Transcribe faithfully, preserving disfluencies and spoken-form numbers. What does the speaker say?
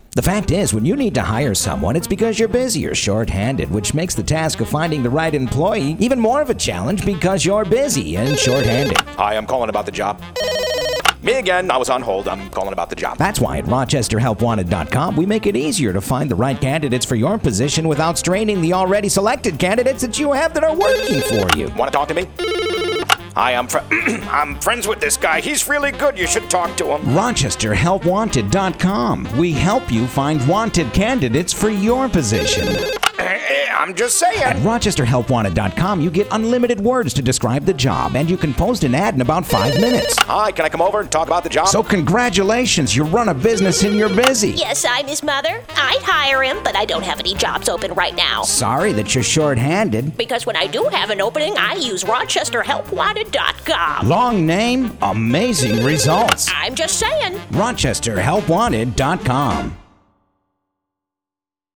The fact is, when you need to hire someone, it's because you're busy or short-handed, which makes the task of finding the right employee even more of a challenge because you're busy and short-handed. Hi, I'm calling about the job. Me again. I was on hold. I'm calling about the job. That's why at Rochester Help Wanted dot com, we make it easier to find the right candidates for your position without straining the already selected candidates that you have that are working for you. Want to talk to me? Hi, I'm fr- I'm friends with this guy. He's really good. You should talk to him. Rochester Help Wanted dot com. We help you find wanted candidates for your position. I'm just saying. At Rochester Help Wanted dot com, you get unlimited words to describe the job, and you can post an ad in about five minutes. Hi, can I come over and talk about the job? So congratulations, you run a business and you're busy. Yes, I'm his mother. I'd hire him, but I don't have any jobs open right now. Sorry that you're short-handed. Because when I do have an opening, I use Rochester Help Wanted dot com. Long name, amazing results. I'm just saying. Rochester Help Wanted dot com.